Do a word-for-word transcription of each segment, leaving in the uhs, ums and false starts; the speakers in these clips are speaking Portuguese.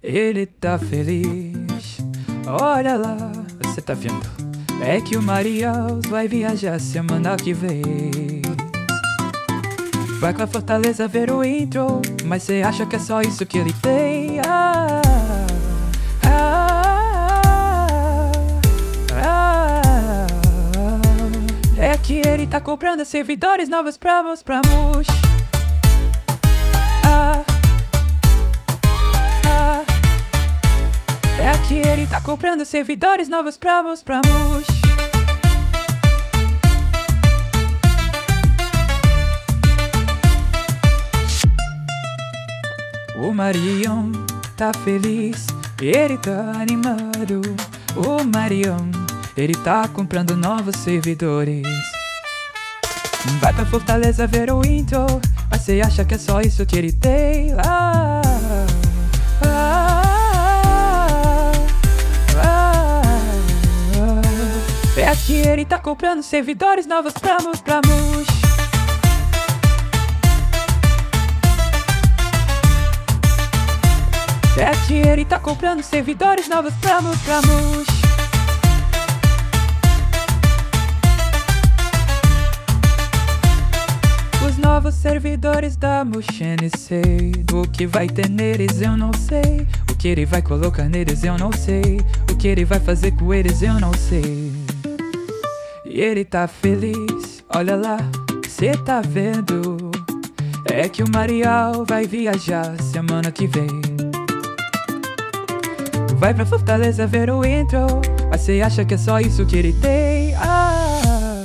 Ele tá feliz. Olha lá, você tá vendo? É que o Marials vai viajar semana que vem. Vai pra Fortaleza ver o intro, mas cê acha que é só isso que ele tem? Ah, ah, ah, ah. É que ele tá comprando servidores novos pra mostrarmos. Ah, ah. É que ele tá comprando servidores novos pra mostrarmos. O Marião tá feliz, ele tá animado. O Marião, ele tá comprando novos servidores. Vai pra Fortaleza ver o intro, mas cê acha que é só isso que ele tem? Ah, ah, ah, ah. É que ele tá comprando servidores novos pra mostrarmos. É que ele tá comprando servidores novos pra mostrarmos. Os novos servidores da Muxene, sei. O que vai ter neles eu não sei. O que ele vai colocar neles eu não sei. O que ele vai fazer com eles eu não sei. E ele tá feliz, olha lá, cê tá vendo? É que o Marial vai viajar semana que vem. Vai pra Fortaleza ver o intro, mas cê acha que é só isso que ele tem? Ah,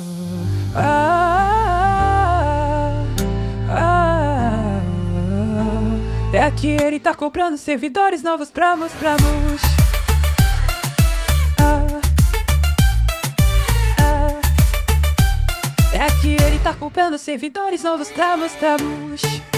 ah, ah, ah. É que ele tá comprando servidores novos pra mostrarmos. Ah, ah. É que ele tá comprando servidores novos pra mostrarmos.